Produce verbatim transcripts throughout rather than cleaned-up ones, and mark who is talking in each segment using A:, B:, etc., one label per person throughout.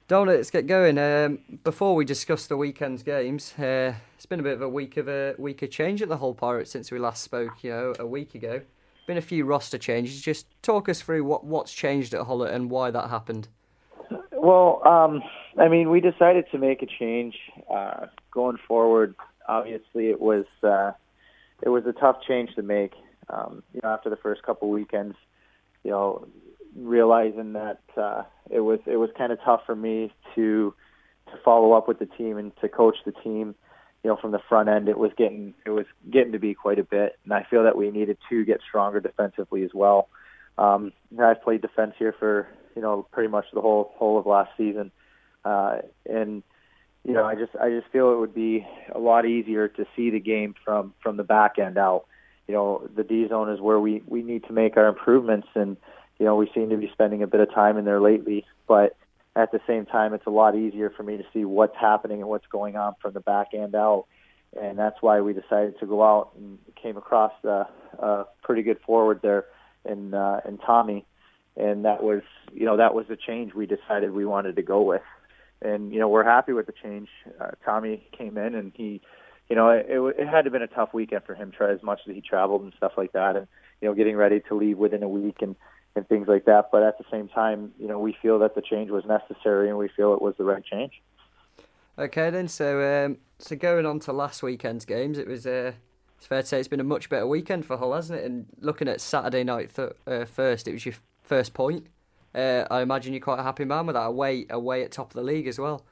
A: Don't let's get going. Um, before we discuss the weekend's games, uh, it's been a bit of a week of a week of change at the Hull Pirates since we last spoke. You know, a week ago. Been a few roster changes. Just talk us through what what's changed at Hull and why that happened.
B: Well, um, I mean, we decided to make a change uh, going forward. Obviously, it was uh, it was a tough change to make. Um, you know, after the first couple weekends, you know, realizing that uh, it was it was kind of tough for me to to follow up with the team and to coach the team. You know, from the front end, it was getting it was getting to be quite a bit, and I feel that we needed to get stronger defensively as well. Um, I've played defense here for you know pretty much the whole whole of last season, uh, and you know I just I just feel it would be a lot easier to see the game from from the back end out. You know, the D zone is where we we need to make our improvements, and you know we seem to be spending a bit of time in there lately, but at the same time, it's a lot easier for me to see what's happening and what's going on from the back end out. And that's why we decided to go out and came across a, a pretty good forward there in, uh, in Tommy. And that was, you know, that was the change we decided we wanted to go with. And, you know, we're happy with the change. Uh, Tommy came in and he, you know, it, it had to have been a tough weekend for him, try as much as he traveled and stuff like that. And, you know, getting ready to leave within a week and, and things like that. But at the same time, you know, we feel that the change was necessary and we feel it was the right change.
A: Okay then, so um, so going on to last weekend's games, it was uh, it's fair to say it's been a much better weekend for Hull, hasn't it? And looking at Saturday night th- uh, first, it was your first point. Uh, I imagine you're quite a happy man with that, away away at top of the league as well.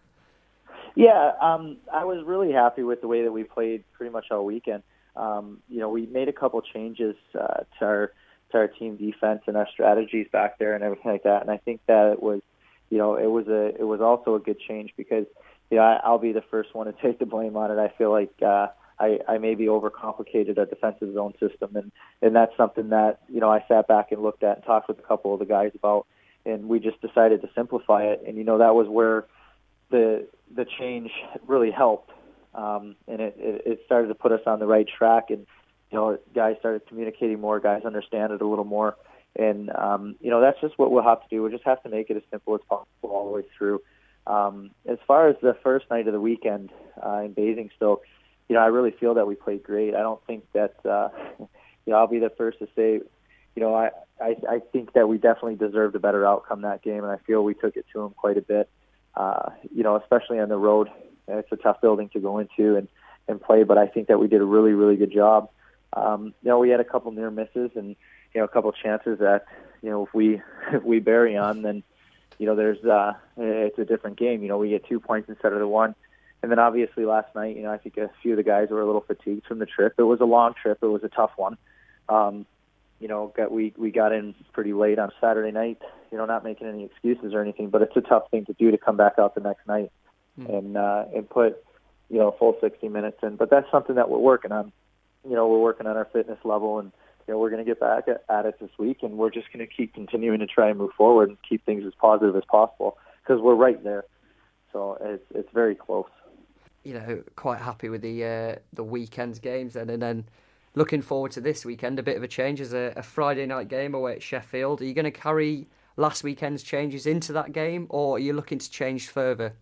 B: Yeah, um, I was really happy with the way that we played pretty much all weekend. Um, you know, we made a couple changes uh, to our to our team defense and our strategies back there and everything like that. And I think that it was, you know, it was a, it was also a good change because, you know, I, I'll be the first one to take the blame on it. I feel like uh, I, I maybe overcomplicated a defensive zone system, and, and that's something that, you know, I sat back and looked at and talked with a couple of the guys about, and we just decided to simplify it. And, you know, that was where the the change really helped, um, and it, it, it started to put us on the right track. And you know, guys started communicating more, guys understand it a little more. And, um, you know, that's just what we'll have to do. We'll just have to make it as simple as possible all the way through. Um, as far as the first night of the weekend uh, in Basingstoke, you know, I really feel that we played great. I don't think that, uh, you know, I'll be the first to say, you know, I, I, I think that we definitely deserved a better outcome that game, and I feel we took it to them quite a bit, uh, you know, especially on the road. It's a tough building to go into and, and play, but I think that we did a really, really good job. Um, you know, we had a couple near misses and, you know, a couple chances that, you know, if we if we bury on, then, you know, there's uh, it's a different game. You know, we get two points instead of the one. And then obviously last night, you know, I think a few of the guys were a little fatigued from the trip. It was a long trip. It was a tough one. Um, you know, got, we, we got in pretty late on Saturday night, you know, not making any excuses or anything, but it's a tough thing to do to come back out the next night mm. and uh, and put, you know, a full sixty minutes in. But that's something that we're working on. You know, we're working on our fitness level, and, you know, we're going to get back at, at it this week, and we're just going to keep continuing to try and move forward and keep things as positive as possible because we're right there. So it's it's very close.
A: You know, quite happy with the uh, the weekend's games then, and then looking forward to this weekend. A bit of a change as a, a Friday night game away at Sheffield. Are you going to carry last weekend's changes into that game, or are you looking to change further?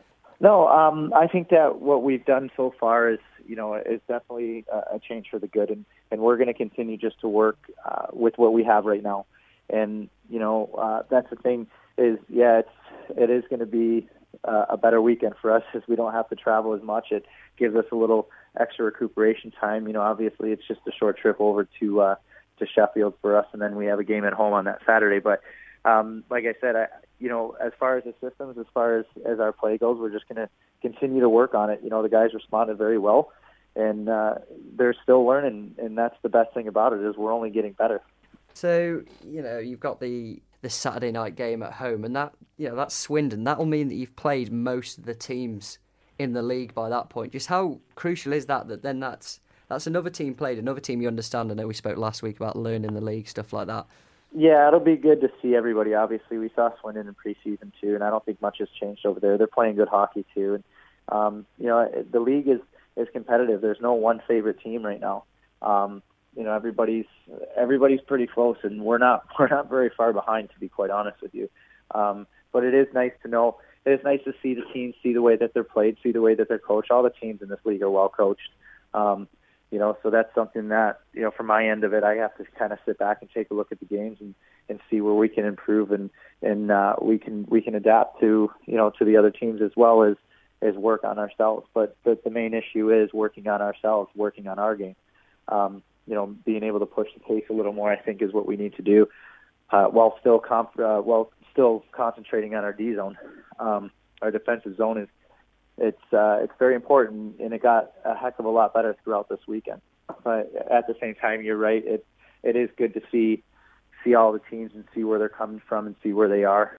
B: No, um, I think that what we've done so far is, you know, is definitely a change for the good, and, and we're going to continue just to work uh, with what we have right now. And, you know, uh, that's the thing is, yeah, it's, it is going to be uh, a better weekend for us as we don't have to travel as much. It gives us a little extra recuperation time. You know, obviously it's just a short trip over to uh, to Sheffield for us, and then we have a game at home on that Saturday. But um, like I said, I, you know, as far as the systems, as far as, as our play goes, we're just going to continue to work on it. You know, the guys responded very well, and uh, they're still learning, and that's the best thing about it is we're only getting better.
A: So, you know, you've got the, the Saturday night game at home, and that, you know, that's Swindon. That'll mean that you've played most of the teams in the league by that point. Just how crucial is that, that then that's that's another team played, another team you understand. I know we spoke last week about learning the league, stuff like that.
B: Yeah, it'll be good to see everybody. Obviously, we saw Swindon in preseason too, and I don't think much has changed over there. They're playing good hockey too, and um, you know the league is, is competitive. There's no one favorite team right now. Um, you know everybody's everybody's pretty close, and we're not we're not very far behind, to be quite honest with you. Um, but it is nice to know, it is nice to see the teams, see the way that they're played, see the way that they're coached. All the teams in this league are well coached. Um, you know, so that's something that, you know, from my end of it, I have to kind of sit back and take a look at the games and, and see where we can improve and, and uh, we can we can adapt to, you know, to the other teams as well as, as work on ourselves. But, but the main issue is working on ourselves, working on our game. Um, you know, being able to push the pace a little more, I think, is what we need to do, uh, while still comp- uh, while still concentrating on our D zone. Um, our defensive zone is it's uh, it's very important, and it got a heck of a lot better throughout this weekend. But at the same time, you're right. It it is good to see see all the teams and see where they're coming from and see where they are.